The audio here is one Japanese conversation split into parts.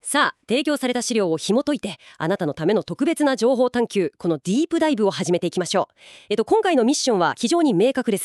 さあ、提供された資料を紐解いて、あなたのための特別な情報探求、このディープダイブを始めていきましょう。今回のミッションは非常に明確です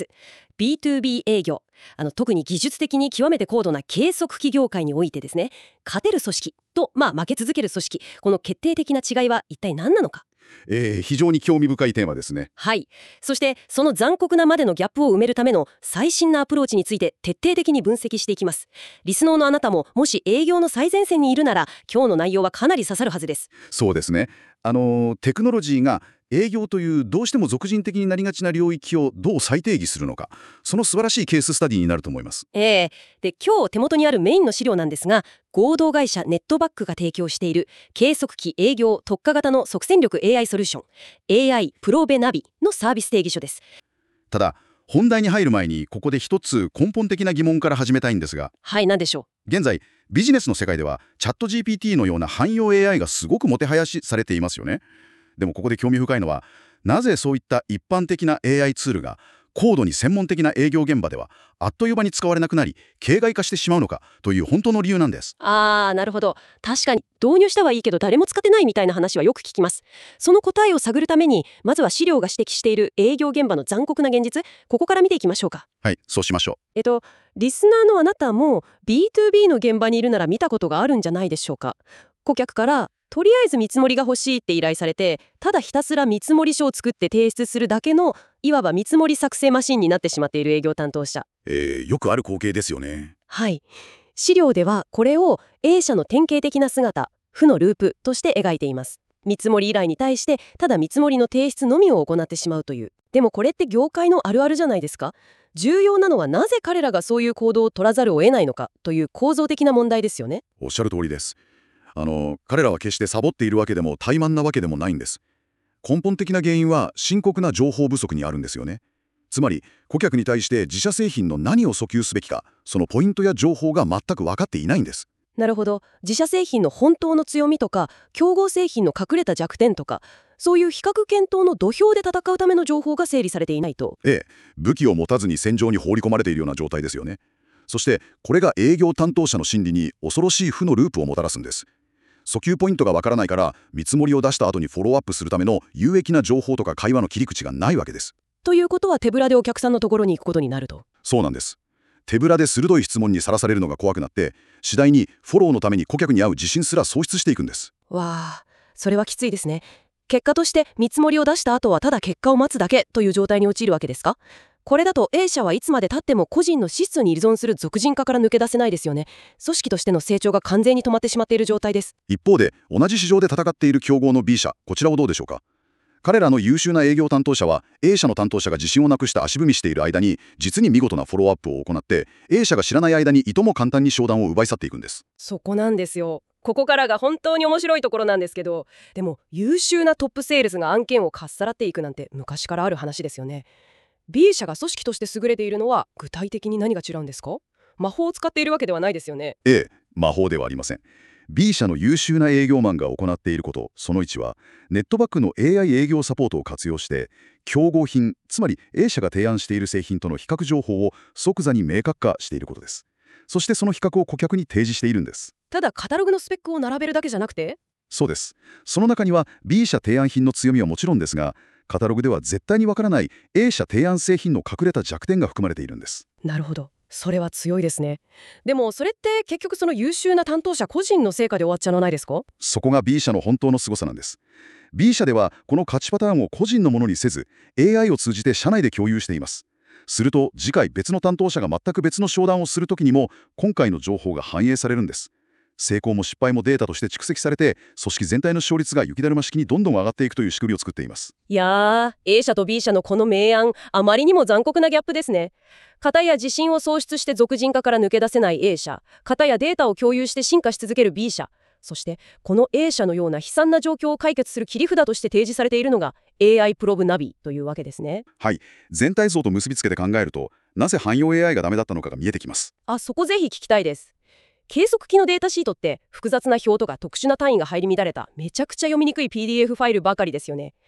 。B2B 営業。特に技術的に極めて高度な計測器業界においてですね、勝てる組織と、負け続ける組織、この決定的な違いは一体何なのか。 非常に興味深いテーマですね。 はい。そしてその残酷なまでのギャップを埋めるための最新なアプローチについて徹底的に分析していきます。リスナーのあなたももし営業の最前線にいるなら今日の内容はかなり刺さるはずです。 そうですね。テクノロジーが営業というどうしても俗人的になりがちな領域をどう再定義するのか、その素晴らしいケーススタディになると思います。 で今日手元にあるメインの資料なんですが、合同会社ネットバックが提供している計測器営業特化型の即戦力 AI ソリューション AI プロベナビのサービス定義書です。 ただ本題に入る前にここで一つ根本的な疑問から始めたいんですが、 はい、何でしょ現在ビジネスの世界ではチャット GPT のような汎用 AI がすごくもてはやしされていますよね。でもここで興味深いのは、なぜそういった一般的な AI ツールが高度に専門的な営業現場ではあっという間に使われなくなり形骸化してしまうのかという本当の理由なんです。 なるほど。確かに導入したはいいけど誰も使ってないみたいな話はよく聞きます。その答えを探るためにまずは資料が指摘している営業現場の残酷な現実、ここから見ていきましょうか。 はい、そうしましょう。 リスナーのあなたも B2B の現場にいるなら見たことがあるんじゃないでしょうか。顧客からとりあえず見積もりが欲しいって依頼されて、ただひたすら見積もり書を作って提出するだけのいわば見積もり作成マシンになってしまっている営業担当者。 よくある光景ですよね。 はい。資料ではこれを A 社の典型的な姿、負のループとして描いています。見積もり依頼に対してただ見積もりの提出のみを行ってしまうという。でもこれって業界のあるあるじゃないですか。重要なのはなぜ彼らがそういう行動を取らざるを得ないのかという構造的な問題ですよね。 おっしゃる通りです。彼らは決してサボっているわけでも怠慢なわけでもないんです。根本的な原因は深刻な情報不足にあるんですよね。つまり顧客に対して自社製品の何を訴求すべきか、そのポイントや情報が全く分かっていないんです。 なるほど。自社製品の本当の強みとか競合製品の隠れた弱点とか、そういう比較検討の土俵で戦うための情報が整理されていないと。 武器を持たずに戦場に放り込まれているような状態ですよね。そしてこれが営業担当者の心理に恐ろしい負のループをもたらすんです。訴求ポイントがわからないから見積もりを出した後にフォローアップするための有益な情報とか会話の切り口がないわけです。 ということは手ぶらでお客さんのところに行くことになると。 そうなんです。手ぶらで鋭い質問にさらされるのが怖くなって、次第にフォローのために顧客に会う自信すら喪失していくんです。 わあ、それはきついですね。結果として見積もりを出した後はただ結果を待つだけという状態に陥るわけですか。これだと A 社はいつまで経っても個人の資質に依存する俗人化から抜け出せないですよね。組織としての成長が完全に止まってしまっている状態です。 一方で同じ市場で戦っている競合の B 社、こちらはどうでしょうか。彼らの優秀な営業担当者は A 社の担当者が自信をなくして足踏みしている間に実に見事なフォローアップを行って、 A 社が知らない間にいとも簡単に商談を奪い去っていくんです。 そこなんですよ。ここからが本当に面白いところなんですけど、でも優秀なトップセールスが案件をかっさらっていくなんて昔からある話ですよね。B 社が組織として優れているのは具体的に何が違うんですか。魔法を使っているわけではないですよね。 魔法ではありません。B 社の優秀な営業マンが行っていること、その1はネットバックの AI 営業サポートを活用して競合品、つまり A 社が提案している製品との比較情報を即座に明確化していることです。そしてその比較を顧客に提示しているんです。 ただカタログのスペックを並べるだけじゃなくて。 そうです。その中には B 社提案品の強みはもちろんですが、カタログでは絶対にわからない A 社提案製品の隠れた弱点が含まれているんです。 なるほど。それは強いですね。でもそれって結局その優秀な担当者個人の成果で終わっちゃわないですか。 そこが B 社の本当の凄さなんです。B 社ではこの勝ちパターンを個人のものにせず AI を通じて社内で共有しています。すると次回別の担当者が全く別の商談をするときにも今回の情報が反映されるんです。成功も失敗もデータとして蓄積されて、組織全体の勝率が雪だるま式にどんどん上がっていくという仕組みを作っています。 いやー、A 社と B 社のこの明暗、あまりにも残酷なギャップですね。片や自信を喪失して俗人化から抜け出せない A 社、片やデータを共有して進化し続ける B 社、そしてこの A 社のような悲惨な状況を解決する切り札として提示されているのが AI プロブナビというわけですね。 はい、全体像と結びつけて考えると、なぜ汎用 AI がダメだったのかが見えてきます。 そこぜひ聞きたいです。計測器のデータシートって複雑な表とか特殊な単位が入り乱れためちゃくちゃ読みにくい PDF ファイルばかりですよね。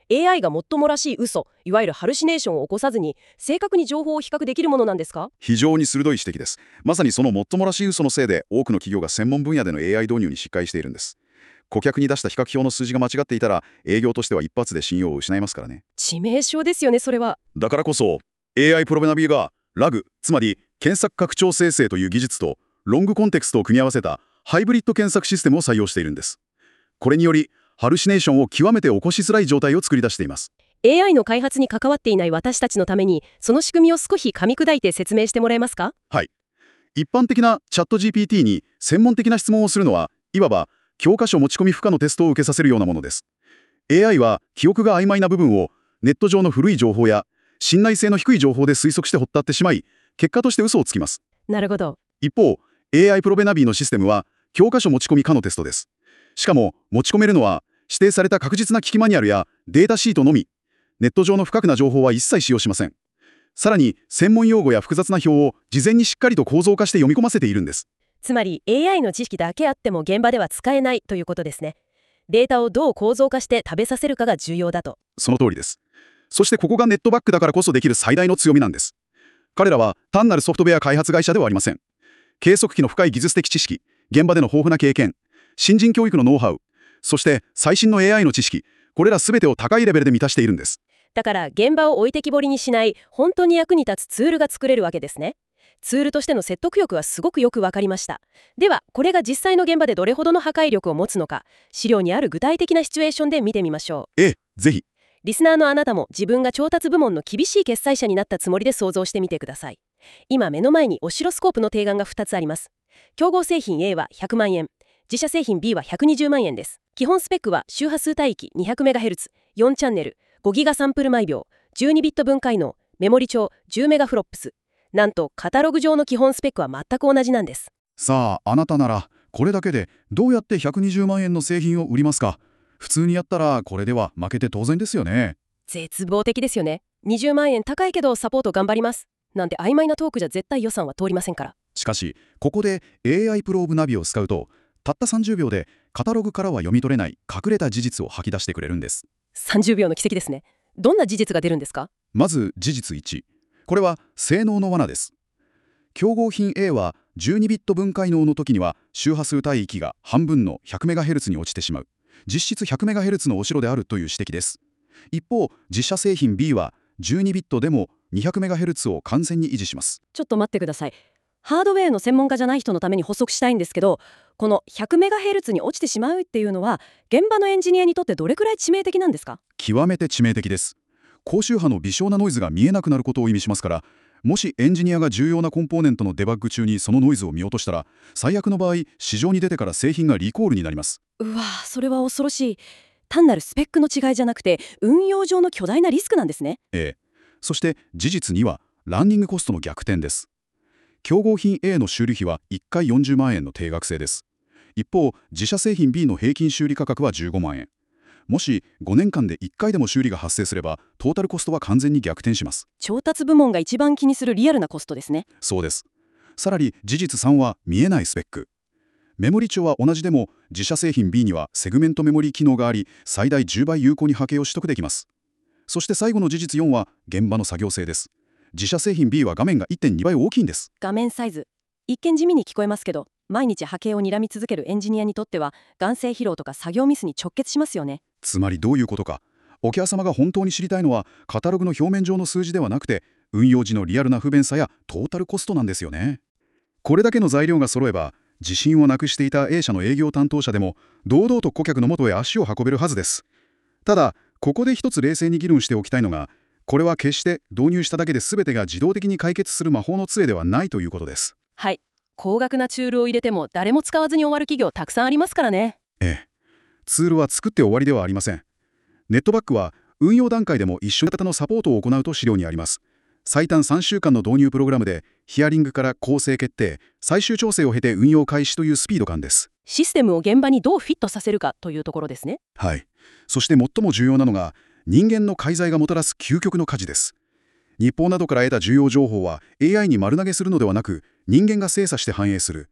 AI がもっともらしい嘘、いわゆるハルシネーションを起こさずに正確に情報を比較できるものなんですか？ 非常に鋭い指摘です。まさにそのもっともらしい嘘のせいで、多くの企業が専門分野での AI 導入に失敗しているんです。顧客に出した比較表の数字が間違っていたら、営業としては一発で信用を失いますからね。 致命傷ですよね、それは。 だからこそ AI プロベナビーがラグ、つまり検索拡張生成という技術とロングコンテクストを組み合わせたハイブリッド検索システムを採用しているんです。これによりハルシネーションを極めて起こしづらい状態を作り出しています。 AI の開発に関わっていない私たちのために、その仕組みを少し噛み砕いて説明してもらえますか？ はい。一般的なチャット GPT に専門的な質問をするのは、いわば教科書持ち込み不可のテストを受けさせるようなものです。 AI は記憶が曖昧な部分をネット上の古い情報や信頼性の低い情報で推測して掘ったってしまい、結果として嘘をつきます。 なるほど。 一方、AI プロベナビーのシステムは教科書持ち込み可のテストです。しかも持ち込めるのは指定された確実な機器マニュアルやデータシートのみ。ネット上の不確な情報は一切使用しません。さらに専門用語や複雑な表を事前にしっかりと構造化して読み込ませているんです。 つまり AI の知識だけあっても現場では使えないということですね。データをどう構造化して食べさせるかが重要だと。 その通りです。そしてここがネットバックだからこそできる最大の強みなんです。彼らは単なるソフトウェア開発会社ではありません。計測器の深い技術的知識、現場での豊富な経験、新人教育のノウハウ、そして最新の AI の知識、これら全てを高いレベルで満たしているんです。 だから現場を置いてきぼりにしない、本当に役に立つツールが作れるわけですね。ツールとしての説得力はすごくよくわかりました。では、これが実際の現場でどれほどの破壊力を持つのか、資料にある具体的なシチュエーションで見てみましょう。 ぜひ。 リスナーのあなたも自分が調達部門の厳しい決裁者になったつもりで想像してみてください。今目の前にオシロスコープの提案が2つあります。競合製品 A は100万円、自社製品 B は120万円です。基本スペックは周波数帯域 200MHz、4チャンネル、5ギガサンプル毎秒、12ビット分解能、メモリ帳 10メガフロップス。なんとカタログ上の基本スペックは全く同じなんです。 さあ、あなたならこれだけでどうやって120万円の製品を売りますか？普通にやったらこれでは負けて当然ですよね。 絶望的ですよね。20万円高いけどサポート頑張りますなんて曖昧なトークじゃ絶対予算は通りませんから。 しかしここで AI プローブナビを使うと、たった30秒でカタログからは読み取れない隠れた事実を吐き出してくれるんです。 30秒の奇跡ですね。どんな事実が出るんですか？ まず事実1、これは性能の罠です。競合品 A は12ビット分解能の時には周波数帯域が半分の 100MHz に落ちてしまう、実質 100MHz のお城であるという指摘です。一方、自社製品 B は12ビットでも 200MHz を完全に維持します。 ちょっと待ってください。ハードウェアの専門家じゃない人のために補足したいんですけど、この 100MHz に落ちてしまうっていうのは現場のエンジニアにとってどれくらい致命的なんですか？ 極めて致命的です。高周波の微小なノイズが見えなくなることを意味しますから、もしエンジニアが重要なコンポーネントのデバッグ中にそのノイズを見落としたら、最悪の場合市場に出てから製品がリコールになります。 うわ、それは恐ろしい。単なるスペックの違いじゃなくて運用上の巨大なリスクなんですね。 そして事実2はランニングコストの逆転です。競合品 A の修理費は1回40万円の定額制です。一方、自社製品 B の平均修理価格は15万円。もし5年間で1回でも修理が発生すれば、トータルコストは完全に逆転します。 調達部門が一番気にするリアルなコストですね。 そうです。さらに事実3は見えないスペック。メモリ帳は同じでも、自社製品 B にはセグメントメモリ機能があり、最大10倍有効に波形を取得できます。そして最後の事実4は現場の作業性です。自社製品 B は画面が 1.2 倍大きいんです。 画面サイズ。一見地味に聞こえますけど、毎日波形を睨み続けるエンジニアにとっては眼精疲労とか作業ミスに直結しますよね。 つまりどういうことか。お客様が本当に知りたいのはカタログの表面上の数字ではなくて、運用時のリアルな不便さやトータルコストなんですよね。これだけの材料が揃えば、自信をなくしていた A 社の営業担当者でも堂々と顧客の元へ足を運べるはずです。ただここで一つ冷静に議論しておきたいのが、これは決して導入しただけで全てが自動的に解決する魔法の杖ではないということです。 はい。高額なツールを入れても誰も使わずに終わる企業たくさんありますからね。 ツールは作って終わりではありません。ネットバックは運用段階でも一緒型のサポートを行うと資料にあります。最短3週間の導入プログラムで、ヒアリングから構成決定、最終調整を経て運用開始というスピード感です。 システムを現場にどうフィットさせるかというところですね。 はい。そして最も重要なのが、人間の介在がもたらす究極の価値です。日報などから得た重要情報は AI に丸投げするのではなく、人間が精査して反映する。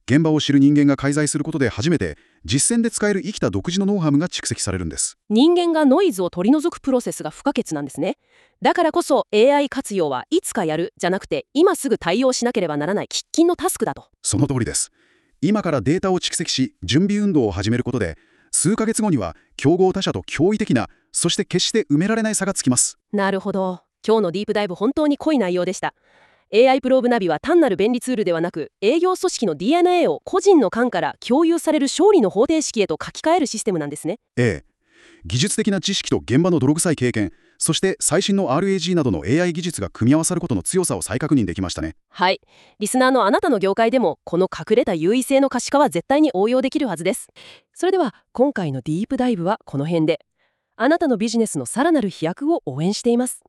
現場を知る人間が介在することで初めて実践で使える生きた独自のノウハウが蓄積されるんです。 人間がノイズを取り除くプロセスが不可欠なんですね。だからこそ AI 活用はいつかやるじゃなくて今すぐ対応しなければならない喫緊のタスクだと。 その通りです。今からデータを蓄積し準備運動を始めることで数ヶ月後には競合他社と驚異的な、そして決して埋められない差がつきます。 なるほど。今日のディープダイブ本当に濃い内容でした。AI プローブナビは単なる便利ツールではなく、営業組織の DNA を個人の間から共有される勝利の方程式へと書き換えるシステムなんですね。 ええ。技術的な知識と現場の泥臭い経験、そして最新の RAG などの AI 技術が組み合わさることの強さを再確認できましたね。 はい。リスナーのあなたの業界でも、この隠れた優位性の可視化は絶対に応用できるはずです。それでは、今回のディープダイブはこの辺で。あなたのビジネスのさらなる飛躍を応援しています。